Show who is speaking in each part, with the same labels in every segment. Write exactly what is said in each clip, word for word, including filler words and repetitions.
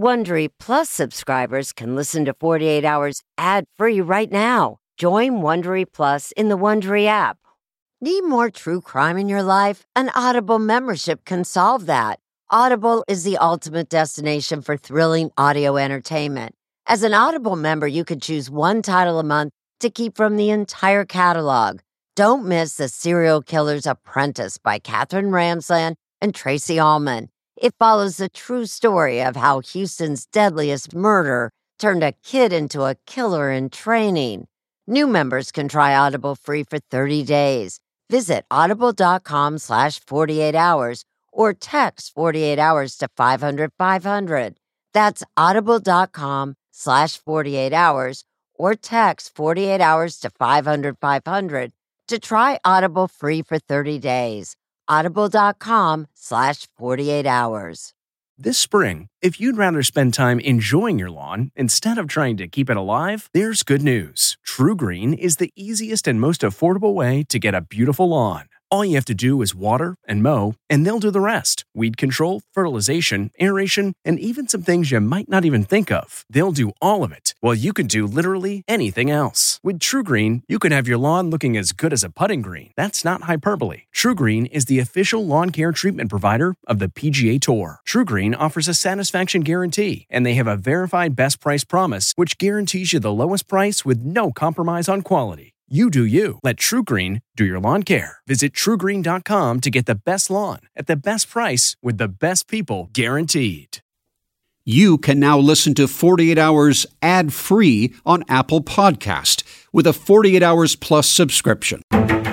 Speaker 1: Wondery Plus subscribers can listen to forty-eight hours ad-free right now. Join Wondery Plus in the Wondery app. Need more true crime in your life? An Audible membership can solve that. Audible is the ultimate destination for thrilling audio entertainment. As an Audible member, you can choose one title a month to keep from the entire catalog. Don't miss The Serial Killer's Apprentice by Katherine Ramsland and Tracy Ullman. It follows the true story of how Houston's deadliest murder turned a kid into a killer in training. New members can try Audible free for thirty days. Visit audible.com slash 48 hours or text forty-eight hours to five hundred five hundred. That's audible.com slash 48 hours or text forty-eight hours to five hundred five hundred to try Audible free for thirty days. Audible.com slash 48 hours.
Speaker 2: This spring, if you'd rather spend time enjoying your lawn instead of trying to keep it alive, there's good news. True Green is the easiest and most affordable way to get a beautiful lawn. All you have to do is water and mow, and they'll do the rest. Weed control, fertilization, aeration, and even some things you might not even think of. They'll do all of it, while you can do literally anything else. With True Green, you can have your lawn looking as good as a putting green. That's not hyperbole. True Green is the official lawn care treatment provider of the P G A Tour. True Green offers a satisfaction guarantee, and they have a verified best price promise, which guarantees you the lowest price with no compromise on quality. You do you. Let True Green do your lawn care. Visit true green dot com to get the best lawn at the best price with the best people guaranteed.
Speaker 3: You can now listen to forty-eight hours ad-free on Apple Podcast with a forty-eight hours Plus subscription.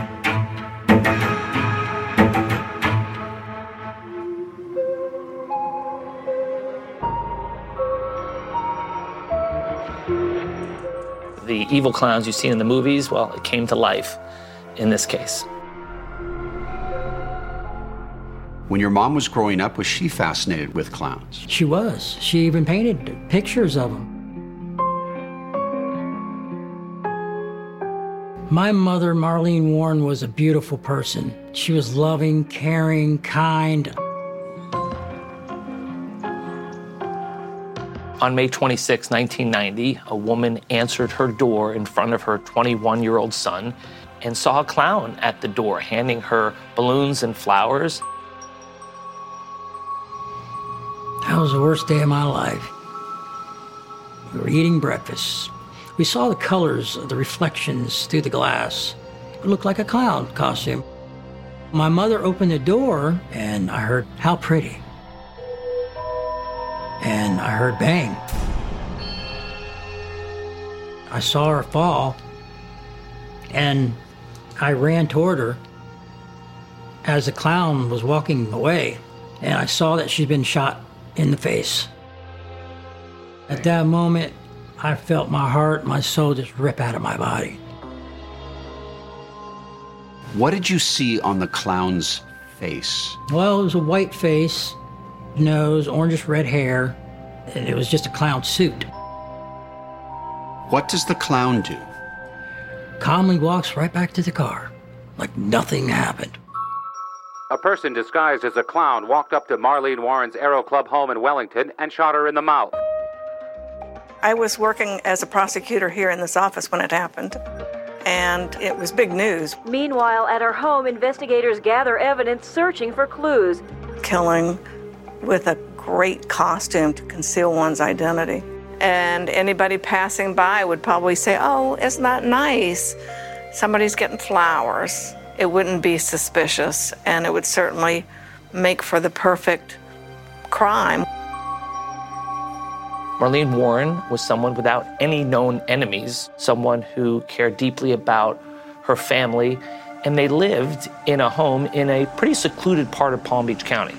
Speaker 4: The evil clowns you've seen in the movies, well, it came to life in this case.
Speaker 3: When your mom was growing up, was she fascinated with clowns?
Speaker 5: She was. She even painted pictures of them. My mother, Marlene Warren, was a beautiful person. She was loving, caring, kind.
Speaker 4: On May twenty-sixth, nineteen ninety, a woman answered her door in front of her twenty-one-year-old son and saw a clown at the door handing her balloons and flowers.
Speaker 5: That was the worst day of my life. We were eating breakfast. We saw the colors of the reflections through the glass. It looked like a clown costume. My mother opened the door and I heard, "How pretty." And I heard bang. I saw her fall, and I ran toward her as the clown was walking away, and I saw that she'd been shot in the face. At that moment, I felt my heart, my soul just rip out of my body.
Speaker 3: What did you see on the clown's face?
Speaker 5: Well, it was a white face, nose, orangish red hair, and it was just a clown suit.
Speaker 3: What does the clown do?
Speaker 5: Calmly walks right back to the car, like nothing happened.
Speaker 6: A person disguised as a clown walked up to Marlene Warren's Aero Club home in Wellington and shot her in the mouth.
Speaker 7: I was working as a prosecutor here in this office when it happened, and it was big news.
Speaker 8: Meanwhile, at her home, investigators gather evidence searching for clues.
Speaker 7: Killing with a great costume to conceal one's identity. And anybody passing by would probably say, "Oh, isn't that nice? Somebody's getting flowers." It wouldn't be suspicious, and it would certainly make for the perfect crime.
Speaker 4: Marlene Warren was someone without any known enemies, someone who cared deeply about her family, and they lived in a home in a pretty secluded part of Palm Beach County.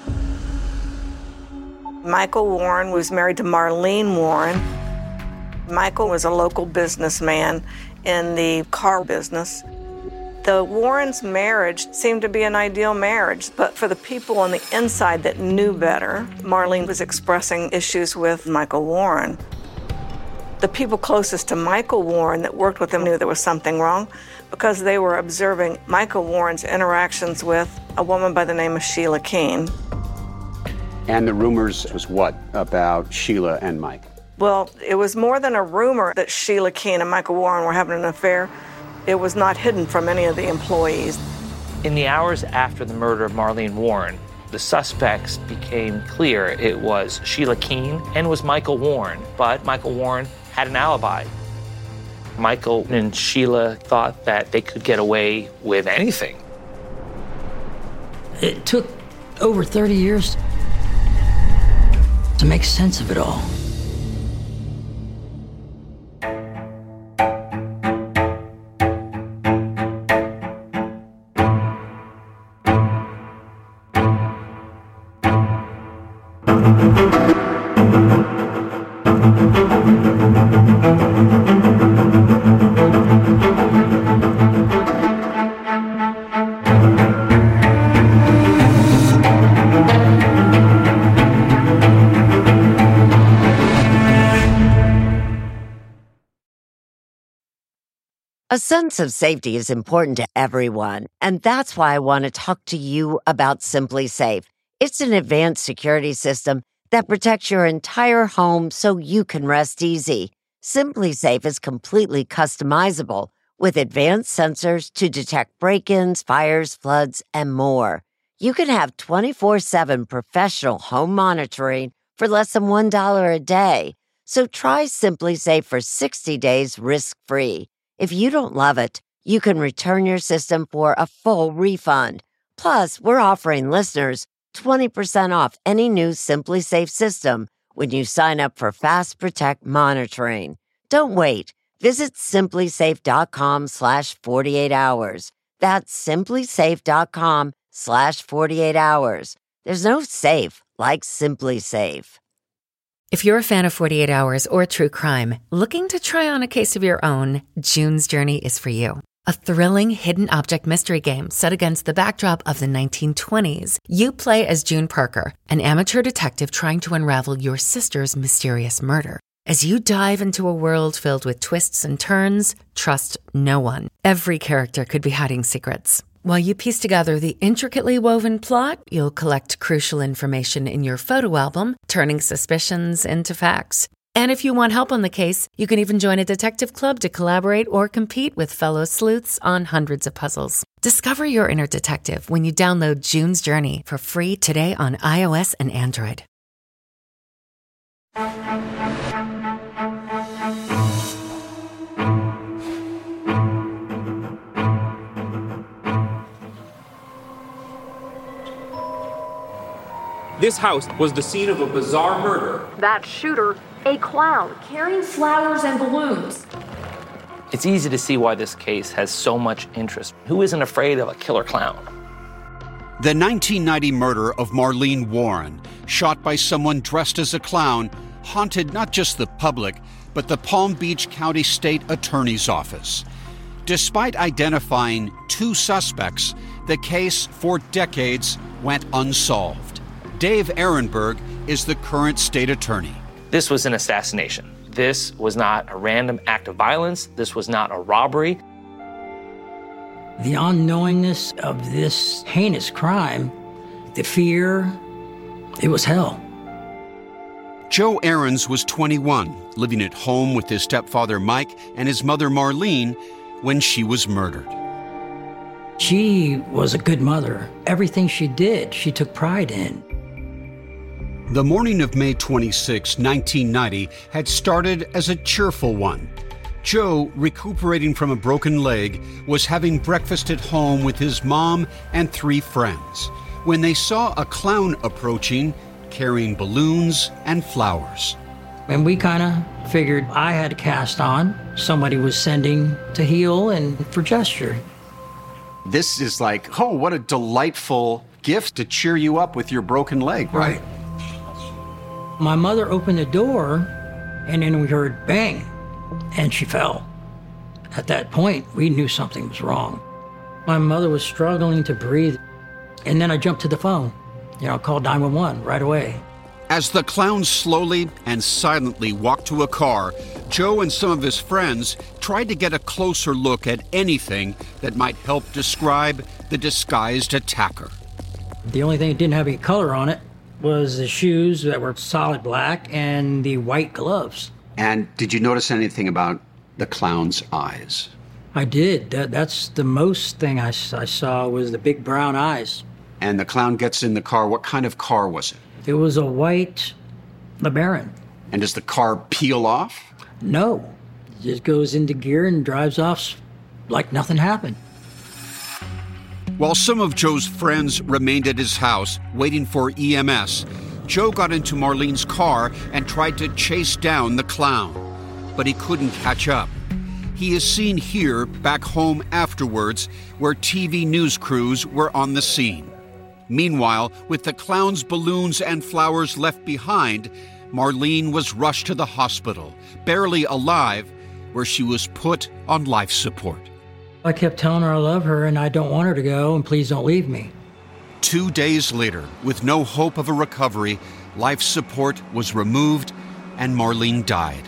Speaker 7: Michael Warren was married to Marlene Warren. Michael was a local businessman in the car business. The Warrens' marriage seemed to be an ideal marriage, but for the people on the inside that knew better, Marlene was expressing issues with Michael Warren. The people closest to Michael Warren that worked with him knew there was something wrong because they were observing Michael Warren's interactions with a woman by the name of Sheila Keene.
Speaker 3: And the rumors was what about Sheila and Mike?
Speaker 7: Well, it was more than a rumor that Sheila Keene and Michael Warren were having an affair. It was not hidden from any of the employees.
Speaker 4: In the hours after the murder of Marlene Warren, the suspects became clear it was Sheila Keene and was Michael Warren, but Michael Warren had an alibi. Michael and Sheila thought that they could get away with anything.
Speaker 5: It took over thirty years to make sense of it all.
Speaker 1: A sense of safety is important to everyone, and that's why I want to talk to you about Simply Safe. It's an advanced security system that protects your entire home so you can rest easy. Simply Safe is completely customizable with advanced sensors to detect break-ins, fires, floods, and more. You can have twenty-four seven professional home monitoring for less than one dollar a day. So try Simply Safe for sixty days risk-free. If you don't love it, you can return your system for a full refund. Plus, we're offering listeners twenty percent off any new Simply Safe system when you sign up for Fast Protect monitoring. Don't wait. Visit simplysafe.com slash 48 hours. That's simplysafe.com slash 48 hours. There's no safe like Simply Safe.
Speaker 9: If you're a fan of forty-eight hours or true crime, looking to try on a case of your own, June's Journey is for you. A thrilling hidden object mystery game set against the backdrop of the nineteen twenties. You play as June Parker, an amateur detective trying to unravel your sister's mysterious murder. As you dive into a world filled with twists and turns, trust no one. Every character could be hiding secrets. While you piece together the intricately woven plot, you'll collect crucial information in your photo album, turning suspicions into facts. And if you want help on the case, you can even join a detective club to collaborate or compete with fellow sleuths on hundreds of puzzles. Discover your inner detective when you download June's Journey for free today on iOS and Android.
Speaker 10: This house was the scene of a bizarre murder.
Speaker 8: That shooter, a clown carrying flowers and balloons.
Speaker 4: It's easy to see why this case has so much interest. Who isn't afraid of a killer clown?
Speaker 3: The nineteen ninety murder of Marlene Warren, shot by someone dressed as a clown, haunted not just the public, but the Palm Beach County State Attorney's Office. Despite identifying two suspects, the case for decades went unsolved. Dave Ehrenberg is the current state attorney.
Speaker 4: This was an assassination. This was not a random act of violence. This was not a robbery.
Speaker 5: The unknowingness of this heinous crime, the fear, it was hell.
Speaker 3: Joe Ahrens was twenty-one, living at home with his stepfather Mike and his mother Marlene when she was murdered.
Speaker 5: She was a good mother. Everything she did, she took pride in.
Speaker 3: The morning of May twenty-sixth, nineteen ninety, had started as a cheerful one. Joe, recuperating from a broken leg, was having breakfast at home with his mom and three friends when they saw a clown approaching, carrying balloons and flowers.
Speaker 5: And we kind of figured I had a cast on. Somebody was sending to heal and for gesture.
Speaker 3: This is like, oh, what a delightful gift to cheer you up with your broken leg, right?
Speaker 5: Right. My mother opened the door, and then we heard bang, and she fell. At that point, we knew something was wrong. My mother was struggling to breathe, and then I jumped to the phone. You know, called nine one one right away.
Speaker 3: As the clown slowly and silently walked to a car, Joe and some of his friends tried to get a closer look at anything that might help describe the disguised attacker.
Speaker 5: The only thing that didn't have any color on it was the shoes that were solid black and the white gloves.
Speaker 3: And did you notice anything about the clown's eyes?
Speaker 5: I did. That, that's the most thing I, I saw was the big brown eyes.
Speaker 3: And the clown gets in the car. What kind of car was it?
Speaker 5: It was a white LeBaron.
Speaker 3: And does the car peel off?
Speaker 5: No. It just goes into gear and drives off like nothing happened.
Speaker 3: While some of Joe's friends remained at his house waiting for E M S, Joe got into Marlene's car and tried to chase down the clown. But he couldn't catch up. He is seen here back home afterwards, where T V news crews were on the scene. Meanwhile, with the clown's balloons and flowers left behind, Marlene was rushed to the hospital, barely alive, where she was put on life support.
Speaker 5: I kept telling her I love her and I don't want her to go and please don't leave me.
Speaker 3: Two days later, with no hope of a recovery, life support was removed and Marlene died.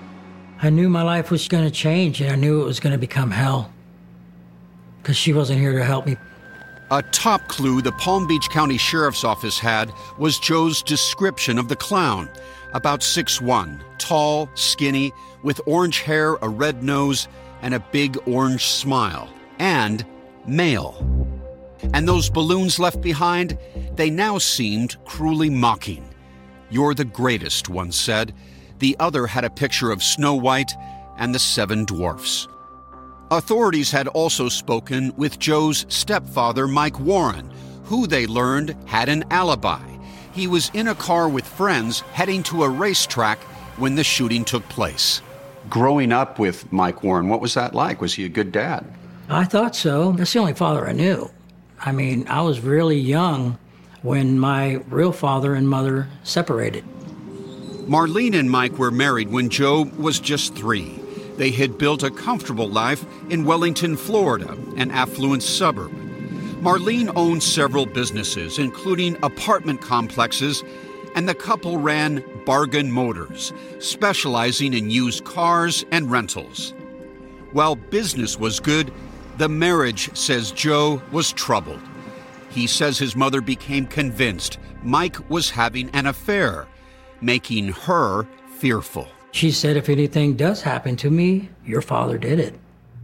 Speaker 5: I knew my life was going to change and I knew it was going to become hell because she wasn't here to help me.
Speaker 3: A top clue the Palm Beach County Sheriff's Office had was Joe's description of the clown. About six foot one, tall, skinny, with orange hair, a red nose, and a big orange smile. And male. And those balloons left behind, they now seemed cruelly mocking. "You're the greatest," one said. The other had a picture of Snow White and the seven dwarfs. Authorities had also spoken with Joe's stepfather, Mike Warren, who they learned had an alibi. He was in a car with friends heading to a racetrack when the shooting took place. Growing up with Mike Warren, what was that like? Was he a good dad?
Speaker 5: I thought so. That's the only father I knew. I mean, I was really young when my real father and mother separated.
Speaker 3: Marlene and Mike were married when Joe was just three. They had built a comfortable life in Wellington, Florida, an affluent suburb. Marlene owned several businesses, including apartment complexes, and the couple ran Bargain Motors, specializing in used cars and rentals. While business was good, the marriage, says Joe, was troubled. He says his mother became convinced Mike was having an affair, making her fearful.
Speaker 5: She said, if anything does happen to me, your father did it.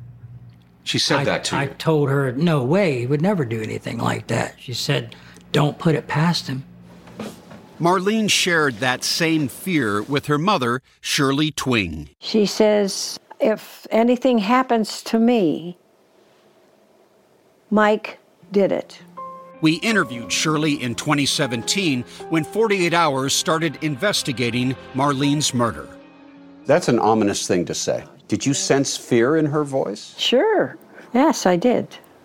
Speaker 3: She said
Speaker 5: I,
Speaker 3: that to you?
Speaker 5: I told her, no way, he would never do anything like that. She said, don't put it past him.
Speaker 3: Marlene shared that same fear with her mother, Shirley Twing.
Speaker 11: She says, if anything happens to me, Mike did it.
Speaker 3: We interviewed Shirley in twenty seventeen when forty-eight hours started investigating Marlene's murder.
Speaker 12: That's an ominous thing to say. Did you sense fear in her voice?
Speaker 11: Sure. Yes, I did.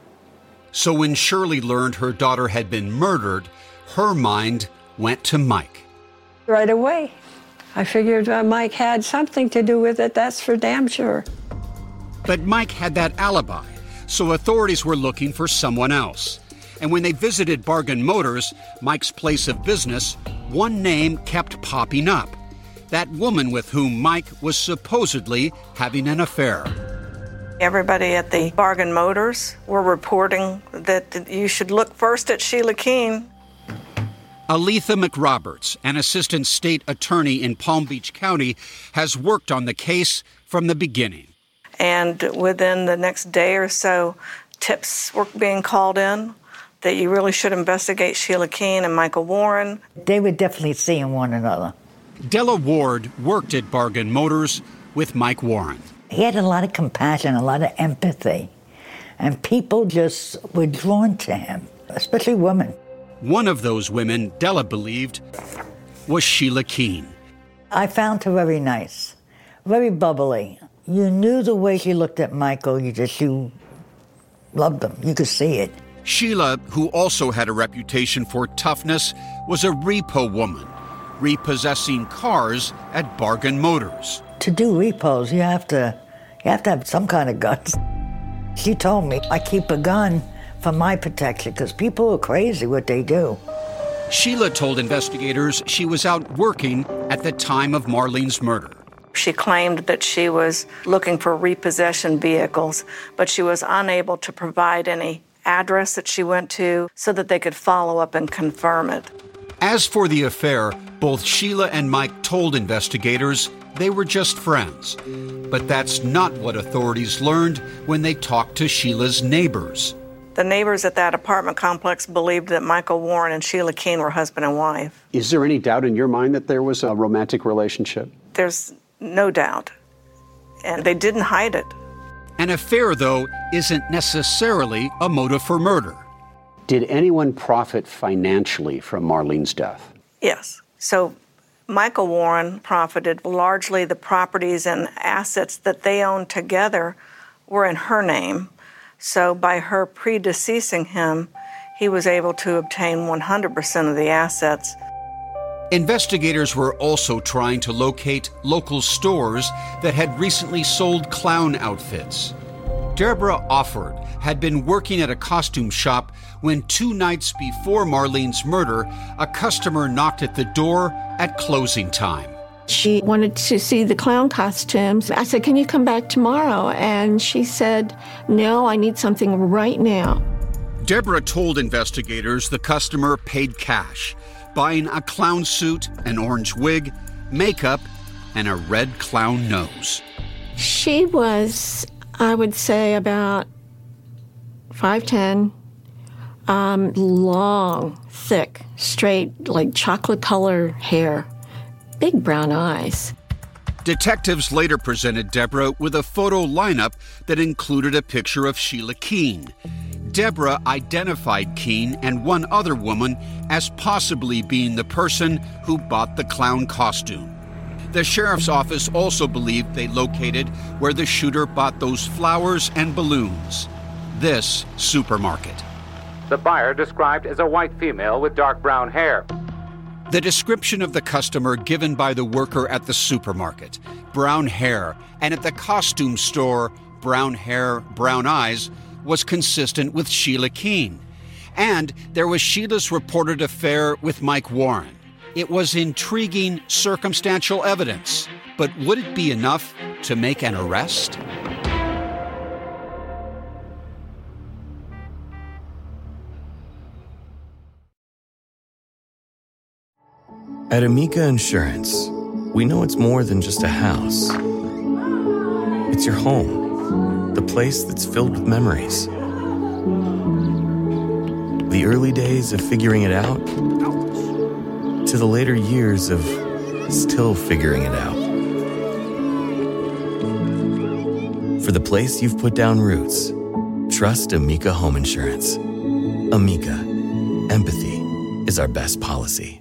Speaker 3: So when Shirley learned her daughter had been murdered, her mind went to Mike.
Speaker 11: Right away. I figured uh, Mike had something to do with it, that's for damn sure.
Speaker 3: But Mike had that alibi, so authorities were looking for someone else. And when they visited Bargain Motors, Mike's place of business, one name kept popping up. That woman with whom Mike was supposedly having an affair.
Speaker 7: Everybody at the Bargain Motors were reporting that you should look first at Sheila Keene.
Speaker 3: Aletha McRoberts, an assistant state attorney in Palm Beach County, has worked on the case from the beginning.
Speaker 7: And within the next day or so, tips were being called in that you really should investigate Sheila Keene and Michael Warren.
Speaker 13: They were definitely seeing one another.
Speaker 3: Della Ward worked at Bargain Motors with Mike Warren.
Speaker 13: He had a lot of compassion, a lot of empathy, and people just were drawn to him, especially women.
Speaker 3: One of those women, Della believed, was Sheila Keene.
Speaker 13: I found her very nice, very bubbly. You knew the way she looked at Michael, you just, you loved him. You could see it.
Speaker 3: Sheila, who also had a reputation for toughness, was a repo woman, repossessing cars at Bargain Motors.
Speaker 13: To do repos, you have to, you have to have some kind of guts. She told me, I keep a gun for my protection because people are crazy what they do.
Speaker 3: Sheila told investigators she was out working at the time of Marlene's murder.
Speaker 7: She claimed that she was looking for repossession vehicles, but she was unable to provide any address that she went to so that they could follow up and confirm it.
Speaker 3: As for the affair, both Sheila and Mike told investigators they were just friends. But that's not what authorities learned when they talked to Sheila's neighbors.
Speaker 7: The neighbors at that apartment complex believed that Michael Warren and Sheila Keene were husband and wife.
Speaker 12: Is there any doubt in your mind that there was a romantic relationship?
Speaker 7: There's no doubt. And they didn't hide it.
Speaker 3: An affair, though, isn't necessarily a motive for murder.
Speaker 12: Did anyone profit financially from Marlene's death?
Speaker 7: Yes. So Michael Warren profited largely. The properties and assets that they owned together were in her name. So by her predeceasing him, he was able to obtain one hundred percent of the assets.
Speaker 3: Investigators were also trying to locate local stores that had recently sold clown outfits. Deborah Offord had been working at a costume shop when two nights before Marlene's murder, a customer knocked at the door at closing time.
Speaker 11: She wanted to see the clown costumes. I said, "Can you come back tomorrow?" And she said, "No, I need something right now."
Speaker 3: Deborah told investigators the customer paid cash, buying a clown suit, an orange wig, makeup, and a red clown nose.
Speaker 11: She was, I would say, about five ten, um, long, thick, straight, like chocolate color hair. Big brown eyes.
Speaker 3: Detectives later presented Deborah with a photo lineup that included a picture of Sheila Keene. Deborah identified Keene and one other woman as possibly being the person who bought the clown costume. The sheriff's office also believed they located where the shooter bought those flowers and balloons. This supermarket.
Speaker 6: The buyer described as a white female with dark brown hair.
Speaker 3: The description of the customer given by the worker at the supermarket, brown hair, and at the costume store, brown hair, brown eyes, was consistent with Sheila Keene. And there was Sheila's reported affair with Mike Warren. It was intriguing circumstantial evidence, but would it be enough to make an arrest?
Speaker 14: At Amica Insurance, we know it's more than just a house. It's your home, the place that's filled with memories. The early days of figuring it out, to the later years of still figuring it out. For the place you've put down roots, trust Amica Home Insurance. Amica, empathy is our best policy.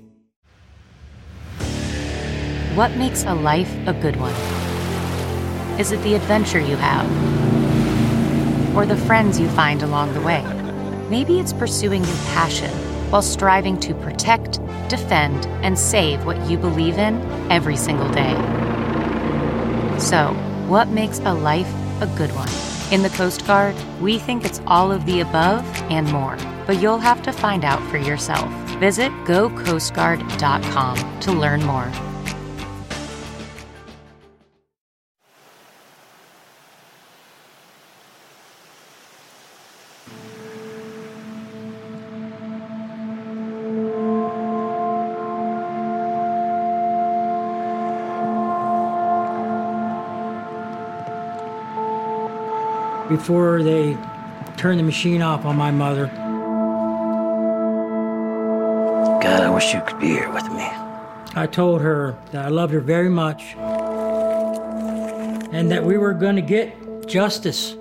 Speaker 9: What makes a life a good one? Is it the adventure you have? Or the friends you find along the way? Maybe it's pursuing your passion while striving to protect, defend, and save what you believe in every single day. So, what makes a life a good one? In the Coast Guard, we think it's all of the above and more, but you'll have to find out for yourself. Visit go coast guard dot com to learn more.
Speaker 5: Before they turned the machine off on my mother.
Speaker 15: God, I wish you could be here with me.
Speaker 5: I told her that I loved her very much and that we were going to get justice.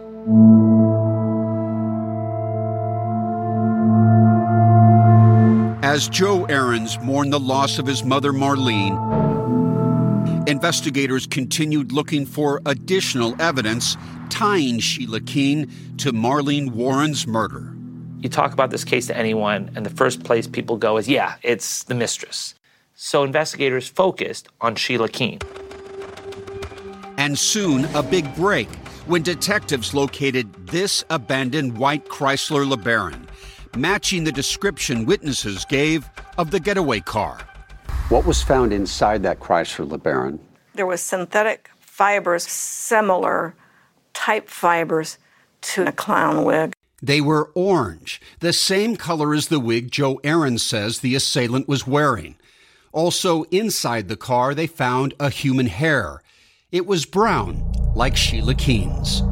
Speaker 3: As Joe Ahrens mourned the loss of his mother, Marlene, investigators continued looking for additional evidence tying Sheila Keene to Marlene Warren's murder.
Speaker 4: You talk about this case to anyone, and the first place people go is, yeah, it's the mistress. So investigators focused on Sheila Keene.
Speaker 3: And soon, a big break when detectives located this abandoned white Chrysler LeBaron, matching the description witnesses gave of the getaway car.
Speaker 12: What was found inside that Chrysler LeBaron?
Speaker 7: There was synthetic fibers, similar type fibers to a clown wig.
Speaker 3: They were orange, the same color as the wig Joe Aaron says the assailant was wearing. Also, inside the car, they found a human hair. It was brown, like Sheila Keene's.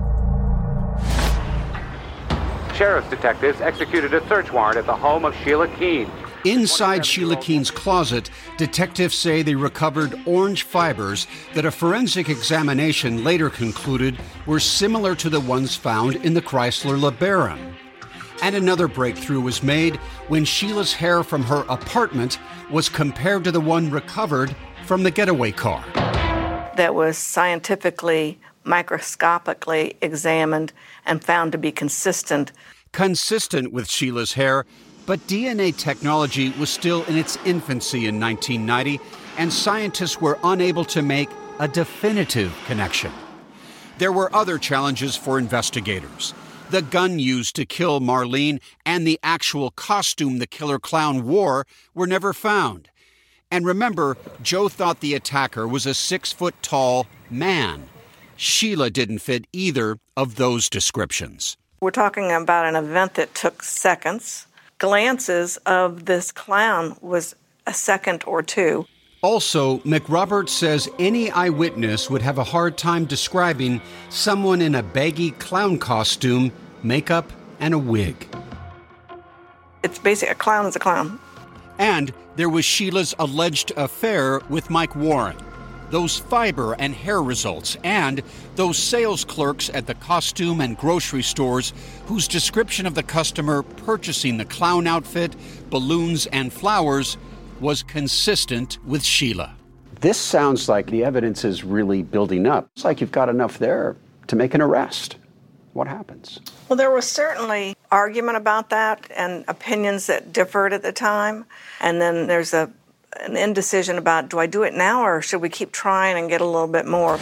Speaker 6: Sheriff's detectives executed a search warrant at the home of Sheila Keene.
Speaker 3: Inside Sheila Keene's closet, detectives say they recovered orange fibers that a forensic examination later concluded were similar to the ones found in the Chrysler LeBaron. And another breakthrough was made when Sheila's hair from her apartment was compared to the one recovered from the getaway car.
Speaker 7: That was scientifically, microscopically examined and found to be consistent.
Speaker 3: Consistent with Sheila's hair, but D N A technology was still in its infancy in nineteen ninety, and scientists were unable to make a definitive connection. There were other challenges for investigators. The gun used to kill Marlene and the actual costume the killer clown wore were never found. And remember, Joe thought the attacker was a six-foot-tall man. Sheila didn't fit either of those descriptions.
Speaker 7: We're talking about an event that took seconds. Glances of this clown was a second or two.
Speaker 3: Also, McRoberts says any eyewitness would have a hard time describing someone in a baggy clown costume, makeup, and a wig.
Speaker 7: It's basically a clown is a clown.
Speaker 3: And there was Sheila's alleged affair with Mike Warren. Those fiber and hair results, and those sales clerks at the costume and grocery stores whose description of the customer purchasing the clown outfit, balloons, and flowers was consistent with Sheila.
Speaker 12: This sounds like the evidence is really building up. It's like you've got enough there to make an arrest. What happens?
Speaker 7: Well, there was certainly argument about that and opinions that differed at the time. And then there's a an indecision about, do I do it now or should we keep trying and get a little bit more?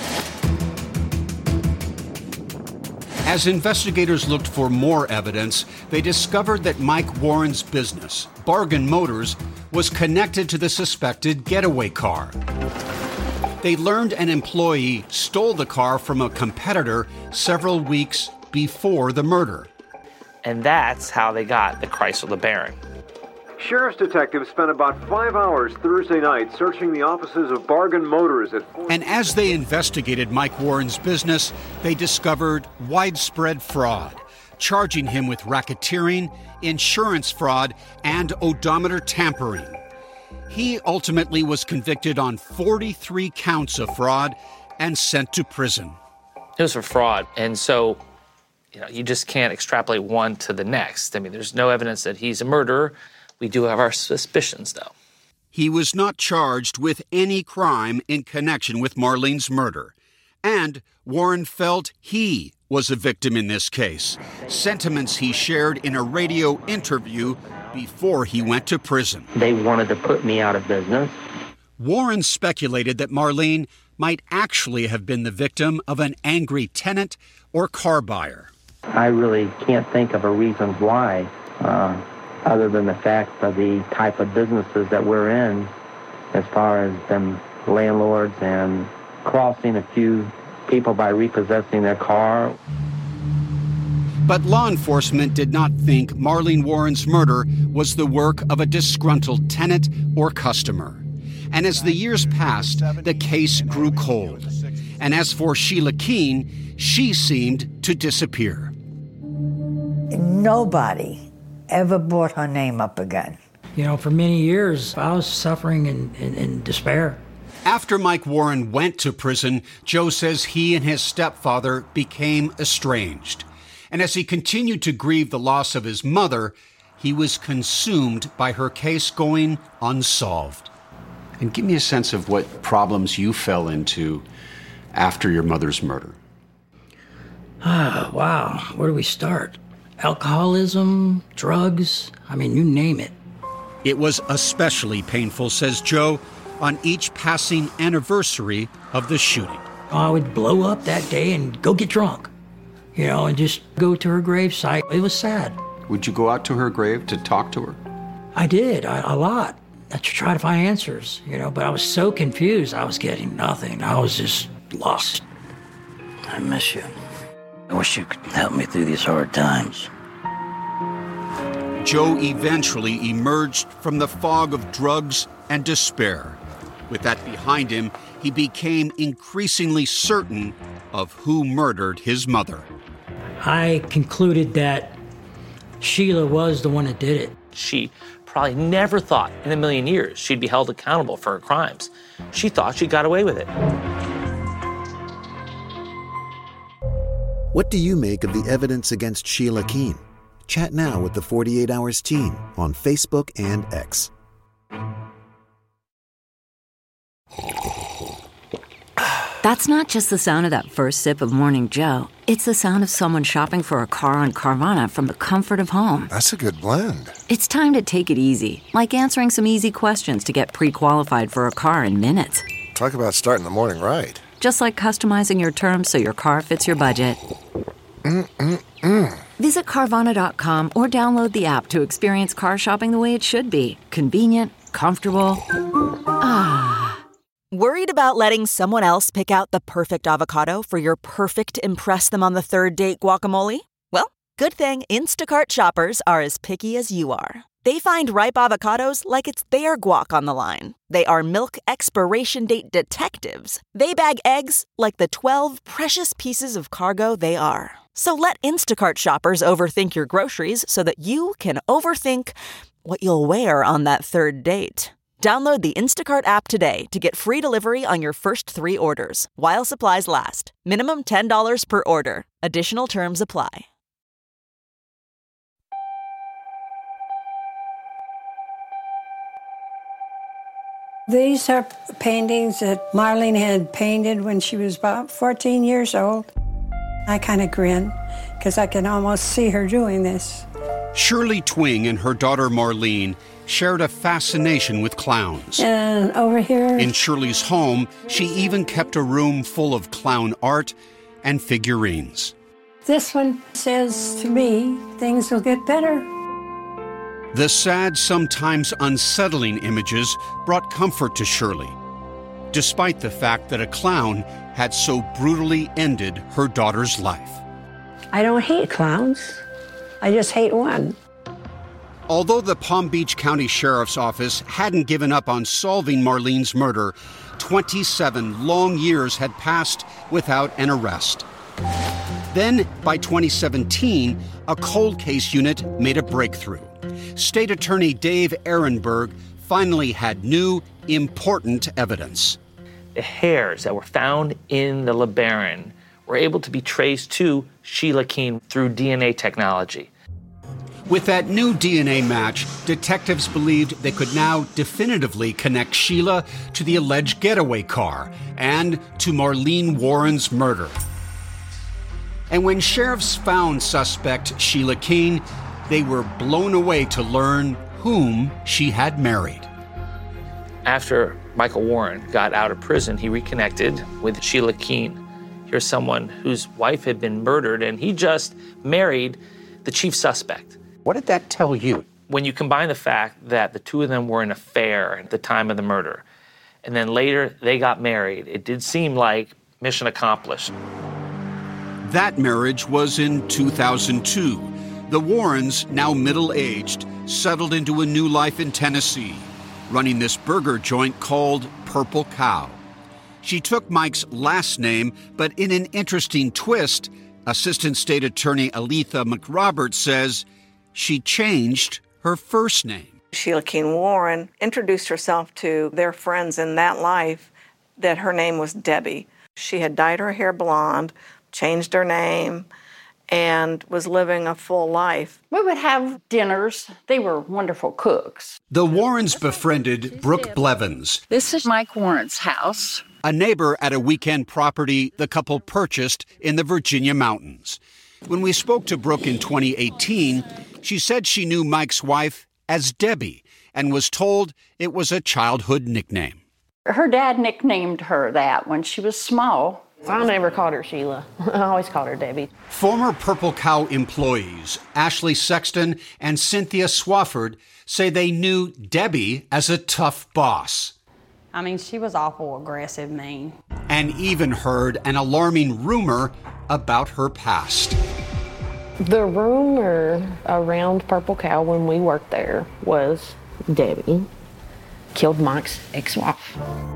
Speaker 3: As investigators looked for more evidence, they discovered that Mike Warren's business, Bargain Motors, was connected to the suspected getaway car. They learned an employee stole the car from a competitor several weeks before the murder.
Speaker 4: And that's how they got the Chrysler LeBaron.
Speaker 16: Sheriff's detectives spent about five hours Thursday night searching the offices of Bargain Motors at...
Speaker 3: And as they investigated Mike Warren's business, they discovered widespread fraud, charging him with racketeering, insurance fraud, and odometer tampering. He ultimately was convicted on forty-three counts of fraud and sent to prison.
Speaker 4: It was for fraud, and so you know, you just can't extrapolate one to the next. I mean, there's no evidence that he's a murderer. We do have our suspicions, though.
Speaker 3: He was not charged with any crime in connection with Marlene's murder. And Warren felt he was a victim in this case, sentiments he shared in a radio interview before he went to prison.
Speaker 17: They wanted to put me out of business.
Speaker 3: Warren speculated that Marlene might actually have been the victim of an angry tenant or car buyer.
Speaker 17: I really can't think of a reason why. Uh, other than the fact of the type of businesses that we're in, as far as them landlords and crossing a few people by repossessing their car.
Speaker 3: But law enforcement did not think Marlene Warren's murder was the work of a disgruntled tenant or customer. And as the years passed, the case grew cold. And as for Sheila Keene, she seemed to disappear.
Speaker 13: Nobody ever brought her name up again.
Speaker 5: You know, for many years, I was suffering in, in, in despair.
Speaker 3: After Mike Warren went to prison, Joe says he and his stepfather became estranged. And as he continued to grieve the loss of his mother, he was consumed by her case going unsolved.
Speaker 12: And give me a sense of what problems you fell into after your mother's murder.
Speaker 5: Ah, wow. Where do we start? Alcoholism, drugs, I mean, you name it.
Speaker 3: It was especially painful, says Joe, on each passing anniversary of the shooting.
Speaker 5: I would blow up that day and go get drunk, you know, and just go to her gravesite. It was sad.
Speaker 12: Would you go out to her grave to talk to her?
Speaker 5: I did, I, a lot, to try to find answers, you know, but I was so confused. I was getting nothing. I was just lost.
Speaker 15: I miss you. I wish you could help me through these hard times.
Speaker 3: Joe eventually emerged from the fog of drugs and despair. With that behind him, he became increasingly certain of who murdered his mother.
Speaker 5: I concluded that Sheila was the one that did it.
Speaker 4: She probably never thought in a million years she'd be held accountable for her crimes. She thought she got away with it.
Speaker 18: What do you make of the evidence against Sheila Keene? Chat now with the forty-eight hours team on Facebook and X.
Speaker 19: That's not just the sound of that first sip of Morning Joe. It's the sound of someone shopping for a car on Carvana from the comfort of home.
Speaker 20: That's a good blend.
Speaker 19: It's time to take it easy, like answering some easy questions to get pre-qualified for a car in minutes.
Speaker 20: Talk about starting the morning right.
Speaker 19: Just like customizing your terms so your car fits your budget.
Speaker 20: Mm-mm-mm.
Speaker 19: Visit Carvana dot com or download the app to experience car shopping the way it should be. Convenient, comfortable. Ah.
Speaker 21: Worried about letting someone else pick out the perfect avocado for your perfect impress-them-on-the-third-date guacamole? Well, good thing Instacart shoppers are as picky as you are. They find ripe avocados like it's their guac on the line. They are milk expiration date detectives. They bag eggs like the twelve precious pieces of cargo they are. So let Instacart shoppers overthink your groceries so that you can overthink what you'll wear on that third date. Download the Instacart app today to get free delivery on your first three orders, while supplies last. Minimum ten dollars per order. Additional terms apply.
Speaker 22: These are paintings that Marlene had painted when she was about fourteen years old. I kind of grin because I can almost see her doing this.
Speaker 3: Shirley Twing and her daughter Marlene shared a fascination with clowns.
Speaker 22: And over here...
Speaker 3: In Shirley's home, she even kept a room full of clown art and figurines.
Speaker 22: This one says to me, things will get better.
Speaker 3: The sad, sometimes unsettling images brought comfort to Shirley, despite the fact that a clown had so brutally ended her daughter's life.
Speaker 22: I don't hate clowns. I just hate one.
Speaker 3: Although the Palm Beach County Sheriff's Office hadn't given up on solving Marlene's murder, twenty-seven long years had passed without an arrest. Then, by twenty seventeen, a cold case unit made a breakthrough. State Attorney Dave Ehrenberg finally had new, important evidence.
Speaker 4: The hairs that were found in the LeBaron were able to be traced to Sheila Keene through D N A technology.
Speaker 3: With that new D N A match, detectives believed they could now definitively connect Sheila to the alleged getaway car and to Marlene Warren's murder. And when sheriffs found suspect Sheila Keene, they were blown away to learn whom she had married.
Speaker 4: After Michael Warren got out of prison, he reconnected with Sheila Keene. Here's someone whose wife had been murdered, and he just married the chief suspect.
Speaker 12: What did that tell you?
Speaker 4: When you combine the fact that the two of them were in an affair at the time of the murder, and then later they got married, it did seem like mission accomplished.
Speaker 3: That marriage was in two thousand two. The Warrens, now middle-aged, settled into a new life in Tennessee, running this burger joint called Purple Cow. She took Mike's last name, but in an interesting twist, Assistant State Attorney Aletha McRoberts says she changed her first name.
Speaker 7: Sheila Keene Warren introduced herself to their friends in that life that her name was Debbie. She had dyed her hair blonde, changed her name, and was living a full life.
Speaker 23: We would have dinners. They were wonderful cooks.
Speaker 3: The Warrens befriended Brooke Blevins.
Speaker 23: This is Mike Warren's house.
Speaker 3: A neighbor at a weekend property the couple purchased in the Virginia mountains. When we spoke to Brooke in twenty eighteen, she said she knew Mike's wife as Debbie and was told it was a childhood nickname.
Speaker 23: Her dad nicknamed her that when she was small.
Speaker 24: I never called her Sheila. I always called her Debbie.
Speaker 3: Former Purple Cow employees Ashley Sexton and Cynthia Swafford say they knew Debbie as a tough boss.
Speaker 25: I mean, she was awful aggressive, mean.
Speaker 3: And even heard an alarming rumor about her past.
Speaker 24: The rumor around Purple Cow when we worked there was Debbie killed Mike's ex-wife.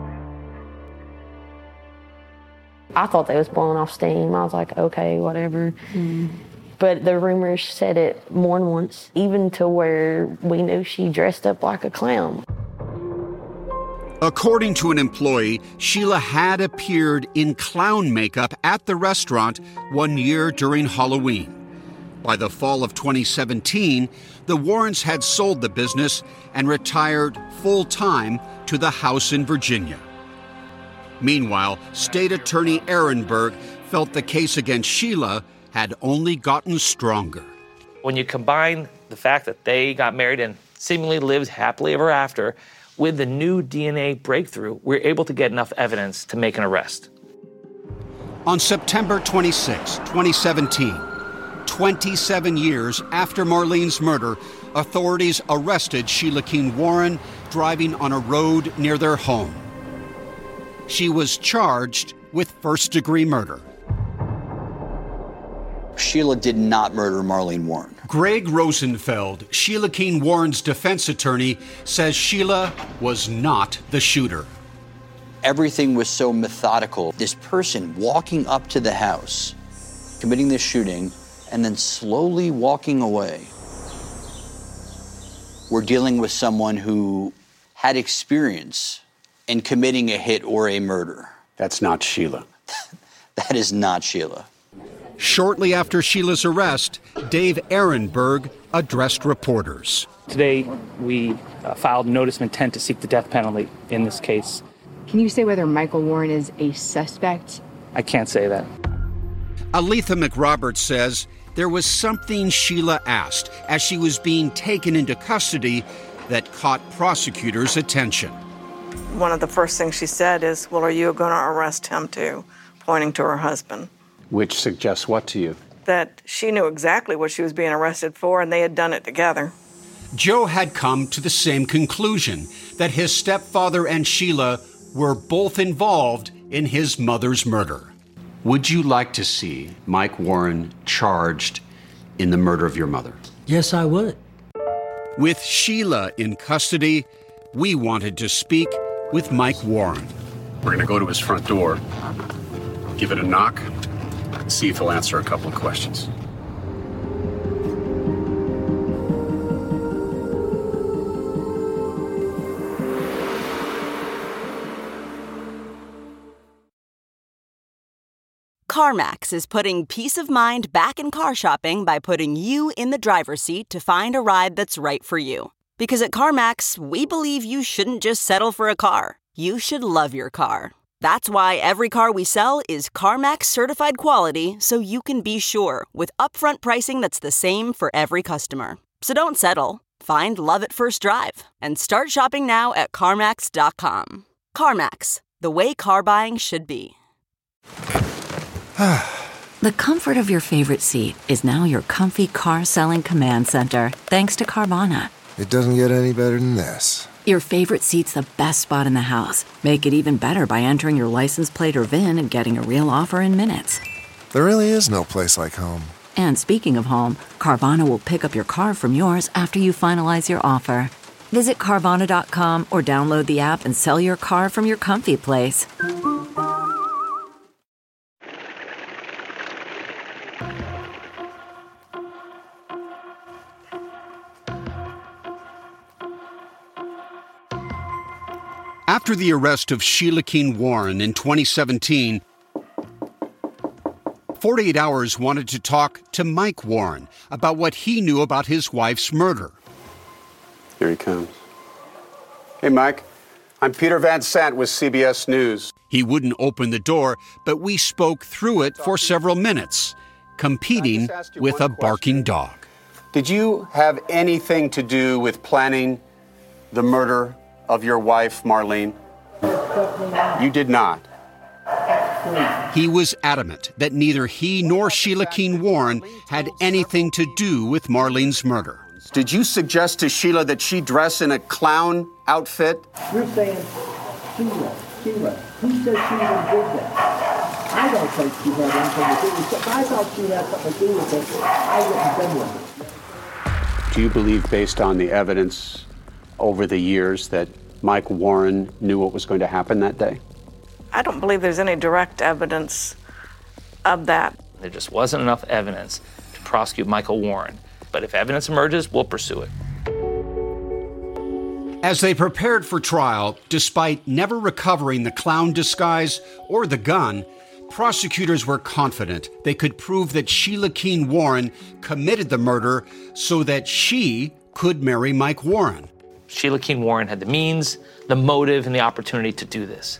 Speaker 24: I thought they was blowing off steam. I was like, okay, whatever. Mm. But the rumors said it more than once, even to where we knew she dressed up like a clown.
Speaker 3: According to an employee, Sheila had appeared in clown makeup at the restaurant one year during Halloween. By the fall of twenty seventeen, the Warrens had sold the business and retired full-time to the house in Virginia. Meanwhile, State Attorney Ehrenberg felt the case against Sheila had only gotten stronger.
Speaker 4: When you combine the fact that they got married and seemingly lived happily ever after with the new D N A breakthrough, we're able to get enough evidence to make an arrest.
Speaker 3: On September twenty-sixth, twenty seventeen, twenty-seven years after Marlene's murder, authorities arrested Sheila Keene Warren driving on a road near their home. She was charged with first-degree murder.
Speaker 1: Sheila did not murder Marlene Warren.
Speaker 3: Greg Rosenfeld, Sheila Keene Warren's defense attorney, says Sheila was not the shooter.
Speaker 1: Everything was so methodical. This person walking up to the house, committing this shooting, and then slowly walking away. We're dealing with someone who had experience in committing a hit or a murder.
Speaker 12: That's not Sheila.
Speaker 1: That is not Sheila.
Speaker 3: Shortly after Sheila's arrest, Dave Ehrenberg addressed reporters.
Speaker 2: Today, we uh, filed notice of intent to seek the death penalty in this case.
Speaker 8: Can you say whether Michael Warren is a suspect?
Speaker 2: I can't say that.
Speaker 3: Aletha McRoberts says there was something Sheila asked as she was being taken into custody that caught prosecutors' attention.
Speaker 7: One of the first things she said is, well, are you going to arrest him too? Pointing to her husband.
Speaker 12: Which suggests what to you?
Speaker 7: That she knew exactly what she was being arrested for, and they had done it together.
Speaker 3: Joe had come to the same conclusion, that his stepfather and Sheila were both involved in his mother's murder. Would you like to see Mike Warren charged in the murder of your mother?
Speaker 5: Yes, I would.
Speaker 3: With Sheila in custody, we wanted to speak with Mike Warren.
Speaker 12: We're going to go to his front door, give it a knock, see if he'll answer a couple of questions.
Speaker 21: CarMax is putting peace of mind back in car shopping by putting you in the driver's seat to find a ride that's right for you. Because at CarMax, we believe you shouldn't just settle for a car. You should love your car. That's why every car we sell is CarMax certified quality, so you can be sure with upfront pricing that's the same for every customer. So don't settle. Find love at first drive and start shopping now at CarMax dot com. CarMax, the way car buying should be.
Speaker 19: The comfort of your favorite seat is now your comfy car selling command center, thanks to Carvana.
Speaker 20: It doesn't get any better than this.
Speaker 19: Your favorite seat's the best spot in the house. Make it even better by entering your license plate or V I N and getting a real offer in minutes.
Speaker 20: There really is no place like home.
Speaker 19: And speaking of home, Carvana will pick up your car from yours after you finalize your offer. Visit Carvana dot com or download the app and sell your car from your comfy place.
Speaker 3: After the arrest of Sheila Keene Warren in twenty seventeen, forty-eight hours wanted to talk to Mike Warren about what he knew about his wife's murder.
Speaker 12: Here he comes. Hey, Mike. I'm Peter Van Sant with C B S News.
Speaker 3: He wouldn't open the door, but we spoke through it for several minutes, competing with a barking dog.
Speaker 12: Did you have anything to do with planning the murder of your wife, Marlene? You did not.
Speaker 3: He was adamant that neither he nor Sheila Keene Warren had anything to do with Marlene's murder.
Speaker 12: Did you suggest to Sheila that she dress in a clown outfit?
Speaker 10: You're saying Sheila, Sheila. Who said Sheila did that? I don't
Speaker 6: looked like she had anything to do with it. If I thought she had something to do with it, I wouldn't have been with it.
Speaker 12: Do you believe, based on the evidence over the years, that Mike Warren knew what was going to happen that day?
Speaker 7: I don't believe there's any direct evidence of that.
Speaker 4: There just wasn't enough evidence to prosecute Michael Warren. But if evidence emerges, we'll pursue it.
Speaker 3: As they prepared for trial, despite never recovering the clown disguise or the gun, prosecutors were confident they could prove that Sheila Keene Warren committed the murder so that she could marry Mike Warren.
Speaker 4: Sheila Keene Warren had the means, the motive, and the opportunity to do this.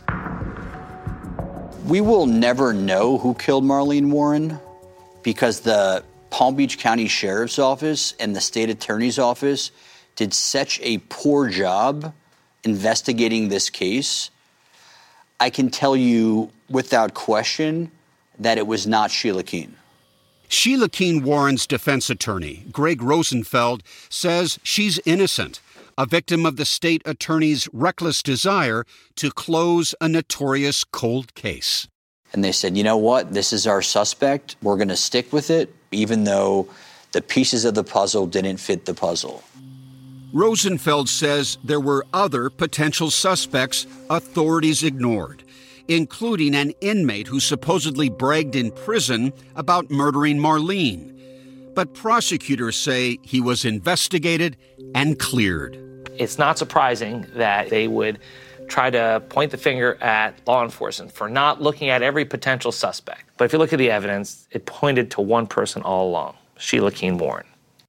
Speaker 1: We will never know who killed Marlene Warren because the Palm Beach County Sheriff's Office and the State Attorney's Office did such a poor job investigating this case. I can tell you without question that it was not Sheila Keene.
Speaker 3: Sheila Keene Warren's defense attorney, Greg Rosenfeld, says she's innocent, a victim of the state attorney's reckless desire to close a notorious cold case.
Speaker 1: And they said, you know what, this is our suspect. We're going to stick with it, even though the pieces of the puzzle didn't fit the puzzle.
Speaker 3: Rosenfeld says there were other potential suspects authorities ignored, including an inmate who supposedly bragged in prison about murdering Marlene. But prosecutors say he was investigated and cleared.
Speaker 4: It's not surprising that they would try to point the finger at law enforcement for not looking at every potential suspect. But if you look at the evidence, it pointed to one person all along, Sheila Keene Warren.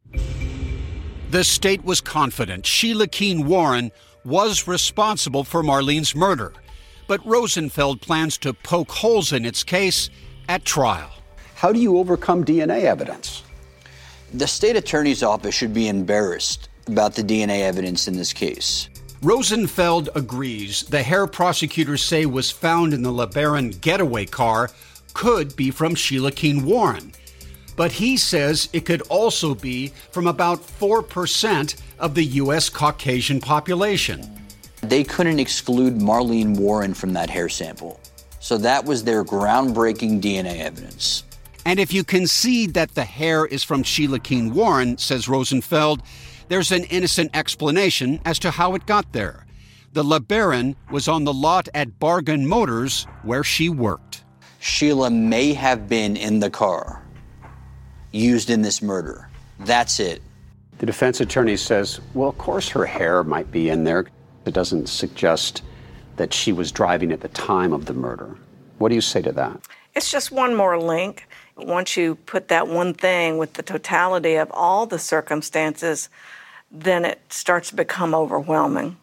Speaker 3: The state was confident Sheila Keene Warren was responsible for Marlene's murder, but Rosenfeld plans to poke holes in its case at trial.
Speaker 12: How do you overcome D N A evidence?
Speaker 1: The state attorney's office should be embarrassed about the D N A evidence in this case.
Speaker 3: Rosenfeld agrees the hair prosecutors say was found in the LeBaron getaway car could be from Sheila Keene Warren. But he says it could also be from about four percent of the U S Caucasian population.
Speaker 1: They couldn't exclude Marlene Warren from that hair sample. So that was their groundbreaking D N A evidence.
Speaker 3: And if you concede that the hair is from Sheila Keene Warren, says Rosenfeld, there's an innocent explanation as to how it got there. The LeBaron was on the lot at Bargain Motors where she worked.
Speaker 1: Sheila may have been in the car used in this murder. That's it.
Speaker 12: The defense attorney says, well, of course her hair might be in there. It doesn't suggest that she was driving at the time of the murder. What do you say to that?
Speaker 7: It's just one more link. Once you put that one thing with the totality of all the circumstances, then it starts to become overwhelming.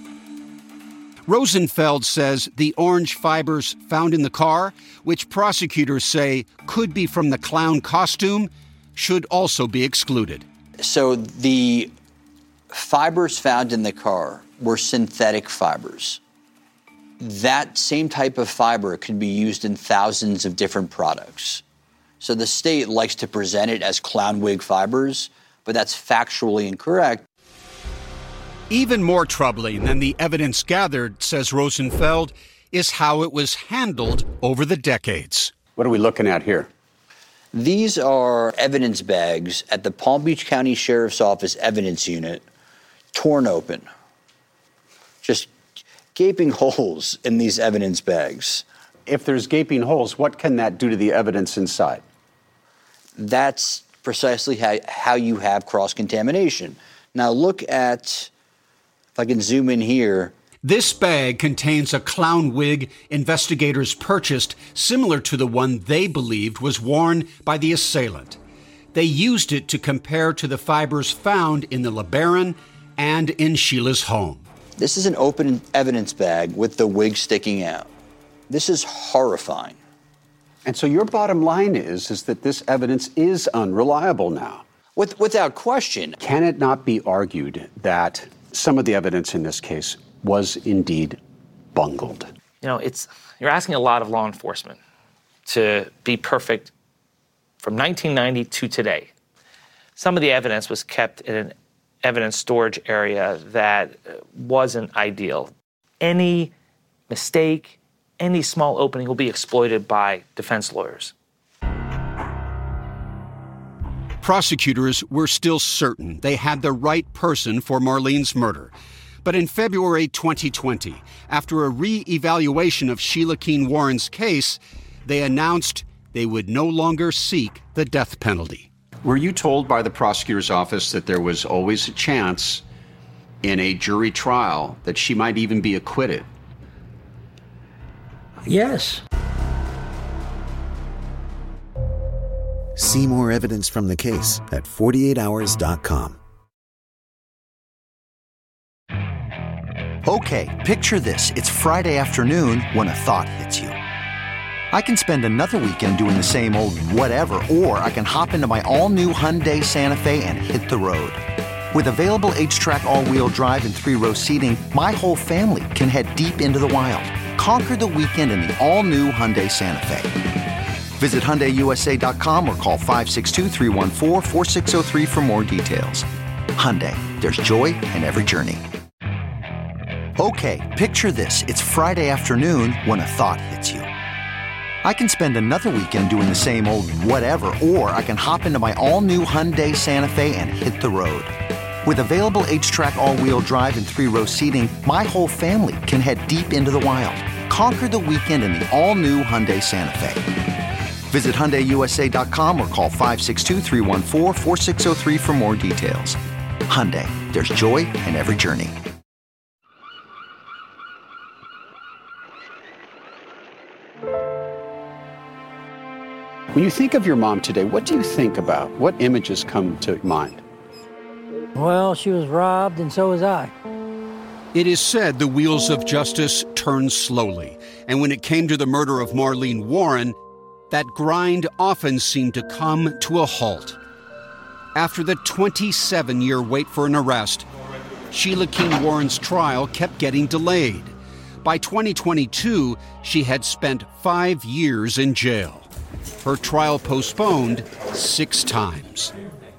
Speaker 3: Rosenfeld says the orange fibers found in the car, which prosecutors say could be from the clown costume, should also be excluded.
Speaker 1: So the fibers found in the car were synthetic fibers. That same type of fiber could be used in thousands of different products. So the state likes to present it as clown wig fibers, but that's factually incorrect.
Speaker 3: Even more troubling than the evidence gathered, says Rosenfeld, is how it was handled over the decades.
Speaker 12: What are we looking at here?
Speaker 1: These are evidence bags at the Palm Beach County Sheriff's Office Evidence Unit, torn open. Just gaping holes in these evidence bags.
Speaker 12: If there's gaping holes, what can that do to the evidence inside?
Speaker 1: That's precisely how, how you have cross-contamination. Now look at, if I can zoom in here.
Speaker 3: This bag contains a clown wig investigators purchased similar to the one they believed was worn by the assailant. They used it to compare to the fibers found in the LeBaron and in Sheila's home.
Speaker 1: This is an open evidence bag with the wig sticking out. This is horrifying.
Speaker 12: And so your bottom line is, is that this evidence is unreliable now.
Speaker 1: With, without question.
Speaker 12: Can it not be argued that some of the evidence in this case was indeed bungled?
Speaker 4: You know, it's you're asking a lot of law enforcement to be perfect from nineteen ninety to today. Some of the evidence was kept in an evidence storage area that wasn't ideal. Any mistake, any small opening will be exploited by defense lawyers.
Speaker 3: Prosecutors were still certain they had the right person for Marlene's murder. But in February twenty twenty, after a re-evaluation of Sheila Keene Warren's case, they announced they would no longer seek the death penalty.
Speaker 12: Were you told by the prosecutor's office that there was always a chance in a jury trial that she might even be acquitted?
Speaker 5: Yes.
Speaker 18: See more evidence from the case at forty-eight hours dot com.
Speaker 9: Okay, picture this. It's Friday afternoon when a thought hits you. I can spend another weekend doing the same old whatever, or I can hop into my all-new Hyundai Santa Fe and hit the road. With available H-Track all-wheel drive and three-row seating, my whole family can head deep into the wild. Conquer the weekend in the all-new Hyundai Santa Fe. Visit Hyundai U S A dot com or call five six two, three one four, four six zero three for more details. Hyundai, there's joy in every journey. Okay, picture this. It's Friday afternoon when a thought hits you. I can spend another weekend doing the same old whatever, or I can hop into my all-new Hyundai Santa Fe and hit the road. With available H-Track all-wheel drive and three-row seating, my whole family can head deep into the wild. Conquer the weekend in the all-new Hyundai Santa Fe. Visit Hyundai U S A dot com or call five six two, three one four, four six zero three for more details. Hyundai, there's joy in every journey.
Speaker 12: When you think of your mom today, what do you think about? What images come to mind?
Speaker 5: Well, she was robbed, and so was I.
Speaker 3: It is said the wheels of justice turn slowly, and when it came to the murder of Marlene Warren, that grind often seemed to come to a halt. After the twenty-seven-year wait for an arrest, Sheila Keene Warren's trial kept getting delayed. By twenty twenty-two, she had spent five years in jail. Her trial postponed six times.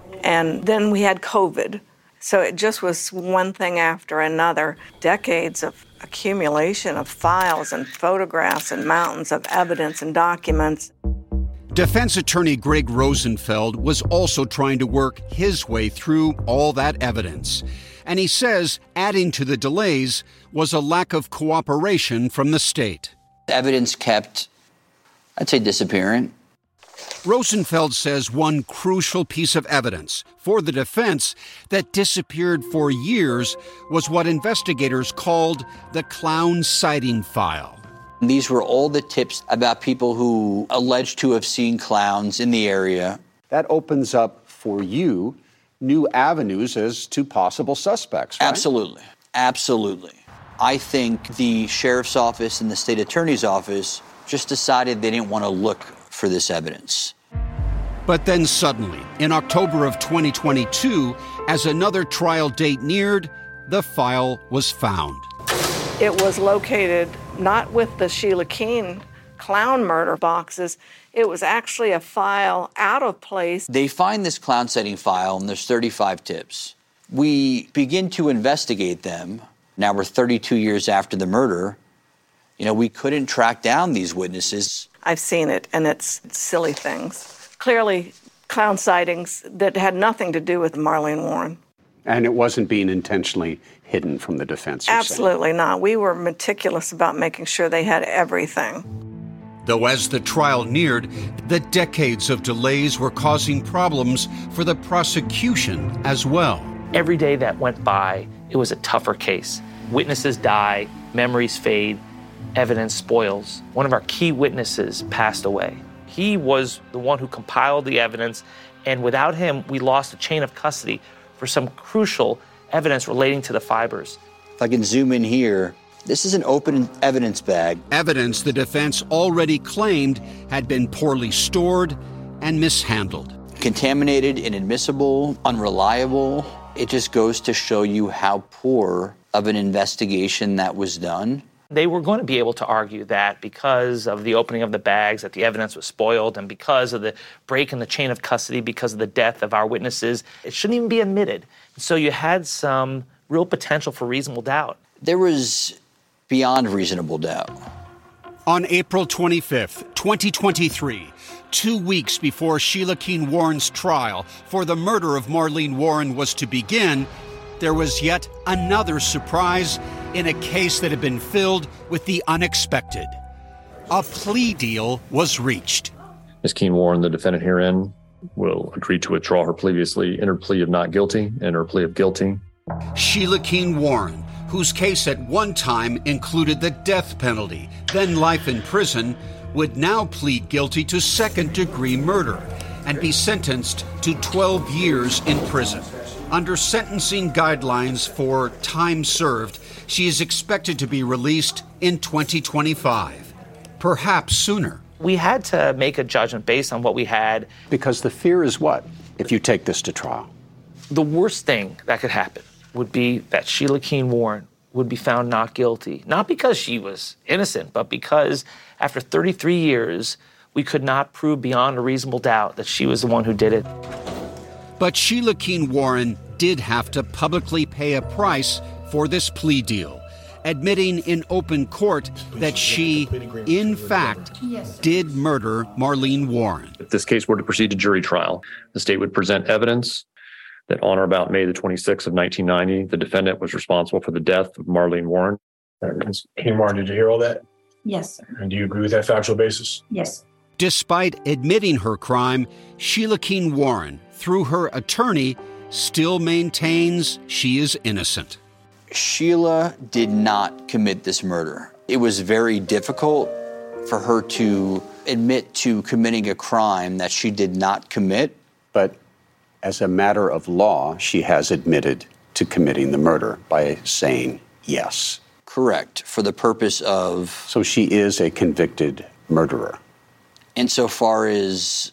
Speaker 7: And then we had COVID. So it just was one thing after another. Decades of accumulation of files and photographs and mountains of evidence and documents.
Speaker 3: Defense attorney Greg Rosenfeld was also trying to work his way through all that evidence. And he says adding to the delays was a lack of cooperation from the state.
Speaker 1: Evidence kept, I'd say, disappearing.
Speaker 3: Rosenfeld says one crucial piece of evidence for the defense that disappeared for years was what investigators called the clown sighting file.
Speaker 1: These were all the tips about people who alleged to have seen clowns in the area.
Speaker 12: That opens up for you new avenues as to possible suspects, right?
Speaker 1: Absolutely. Absolutely. I think the sheriff's office and the state attorney's office just decided they didn't want to look for this evidence.
Speaker 3: But then suddenly, in October of twenty twenty-two, as another trial date neared, the file was found.
Speaker 7: It was located not with the Sheila Keene clown murder boxes. It was actually a file out of place.
Speaker 1: They find this clown sighting file, and there's thirty-five tips. We begin to investigate them. Now we're thirty-two years after the murder. You know, we couldn't track down these witnesses.
Speaker 7: I've seen it, and it's silly things. Clearly, clown sightings that had nothing to do with Marlene Warren.
Speaker 12: And it wasn't being intentionally hidden from the defense?
Speaker 7: Absolutely not. We were meticulous about making sure they had everything.
Speaker 3: Though as the trial neared, the decades of delays were causing problems for the prosecution as well.
Speaker 4: Every day that went by, it was a tougher case. Witnesses die, memories fade, evidence spoils. One of our key witnesses passed away. He was the one who compiled the evidence, and without him, we lost a chain of custody for some crucial evidence relating to the fibers.
Speaker 1: If I can zoom in here, this is an open evidence bag.
Speaker 3: Evidence the defense already claimed had been poorly stored and mishandled.
Speaker 1: Contaminated, inadmissible, unreliable. It just goes to show you how poor of an investigation that was done.
Speaker 4: They were going to be able to argue that because of the opening of the bags, that the evidence was spoiled, and because of the break in the chain of custody, because of the death of our witnesses, it shouldn't even be admitted. So you had some real potential for reasonable doubt.
Speaker 1: There was beyond reasonable doubt.
Speaker 3: On April twenty-fifth, twenty twenty-three, two weeks before Sheila Keene Warren's trial for the murder of Marlene Warren was to begin, there was yet another surprise in a case that had been filled with the unexpected. A plea deal was reached.
Speaker 10: Miz Keene Warren, the defendant herein, will agree to withdraw her previously entered plea of not guilty and her plea of guilty.
Speaker 3: Sheila Keene Warren, whose case at one time included the death penalty, then life in prison, would now plead guilty to second-degree murder and be sentenced to twelve years in prison. Under sentencing guidelines for time served, she is expected to be released in twenty twenty-five, perhaps sooner.
Speaker 4: We had to make a judgment based on what we had.
Speaker 12: Because the fear is what, if you take this to trial?
Speaker 4: The worst thing that could happen would be that Sheila Keene Warren would be found not guilty, not because she was innocent, but because after thirty-three years, we could not prove beyond a reasonable doubt that she was the one who did it.
Speaker 3: But Sheila Keene Warren did have to publicly pay a price for this plea deal, admitting in open court that she, in fact, did murder Marlene Warren.
Speaker 10: If this case were to proceed to jury trial, the state would present evidence that on or about May the twenty-sixth of nineteen ninety, the defendant was responsible for the death of Marlene Warren.
Speaker 11: Miz Keene Warren, did you hear all that?
Speaker 14: Yes, sir.
Speaker 11: And do you agree with that factual basis?
Speaker 14: Yes.
Speaker 3: Despite admitting her crime, Sheila Keene Warren, through her attorney, still maintains she is innocent.
Speaker 1: Sheila did not commit this murder. It was very difficult for her to admit to committing a crime that she did not commit.
Speaker 12: But as a matter of law, she has admitted to committing the murder by saying yes.
Speaker 1: Correct, for the purpose of...
Speaker 12: So she is a convicted murderer.
Speaker 1: Insofar as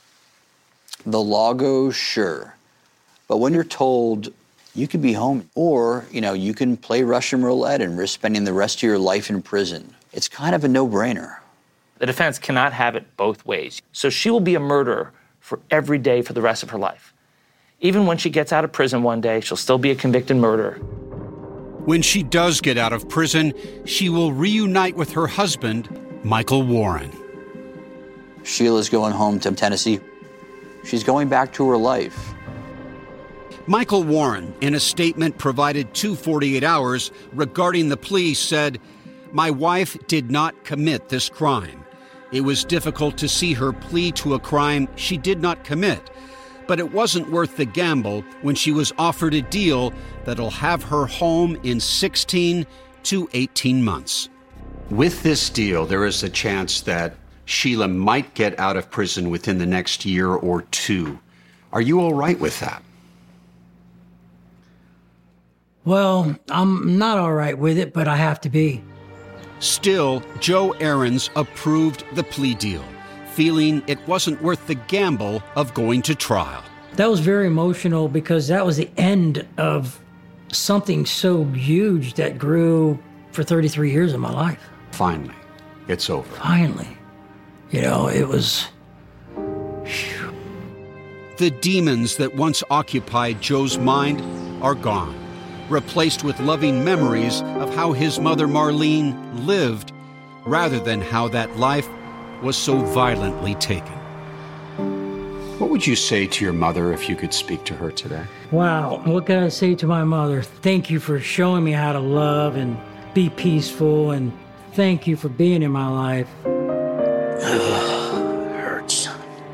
Speaker 1: the law goes, sure. But when you're told you could be home, or, you know, you can play Russian roulette and risk spending the rest of your life in prison, it's kind of a no-brainer.
Speaker 4: The defense cannot have it both ways. So she will be a murderer for every day for the rest of her life. Even when she gets out of prison one day, she'll still be a convicted murderer.
Speaker 3: When she does get out of prison, she will reunite with her husband, Michael Warren.
Speaker 1: Sheila's going home to Tennessee. She's going back to her life.
Speaker 3: Michael Warren, in a statement provided to forty-eight hours regarding the plea, said, "My wife did not commit this crime. It was difficult to see her plea to a crime she did not commit, but it wasn't worth the gamble when she was offered a deal that'll have her home in sixteen to eighteen months. With this deal, there is a chance that Sheila might get out of prison within the next year or two. Are you all right with that?
Speaker 5: Well, I'm not all right with it, but I have to be.
Speaker 3: Still, Joe Ahrens approved the plea deal, feeling it wasn't worth the gamble of going to trial.
Speaker 5: That was very emotional because that was the end of something so huge that grew for thirty-three years of my life.
Speaker 3: Finally, it's over.
Speaker 5: Finally. You know, it was...
Speaker 3: The demons that once occupied Joe's mind are gone, replaced with loving memories of how his mother Marlene lived, rather than how that life was so violently taken. What would you say to your mother if you could speak to her today?
Speaker 5: Wow, what can I say to my mother? Thank you for showing me how to love and be peaceful, and thank you for being in my life.
Speaker 15: Hurts.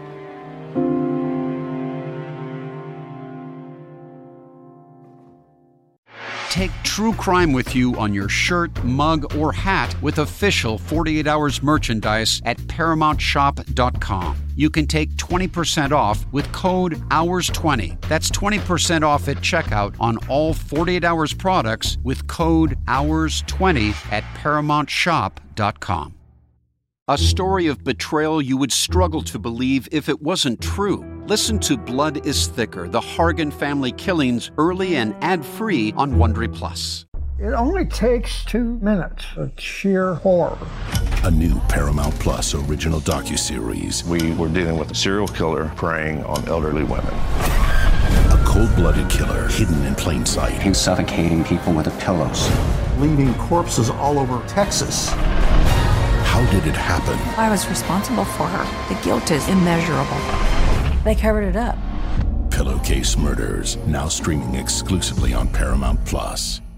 Speaker 3: Take true crime with you on your shirt, mug, or hat with official forty-eight hours merchandise at paramount shop dot com. You can take twenty percent off with code hours twenty. That's twenty percent off at checkout on all forty-eight hours products with code hours twenty at paramount shop dot com. A story of betrayal you would struggle to believe if it wasn't true. Listen to Blood is Thicker, the Hargan family killings, early and ad-free on Wondery Plus.
Speaker 16: It only takes two minutes of sheer horror.
Speaker 17: A new Paramount Plus original docuseries.
Speaker 26: We were dealing with a serial killer preying on elderly women.
Speaker 17: A cold-blooded killer hidden in plain sight.
Speaker 27: He's suffocating people with the pillows.
Speaker 16: Leaving corpses all over Texas.
Speaker 17: How How did it happen?
Speaker 13: I was responsible for her. The guilt is immeasurable. They covered it up.
Speaker 17: Pillowcase Murders, now streaming exclusively on Paramount Plus.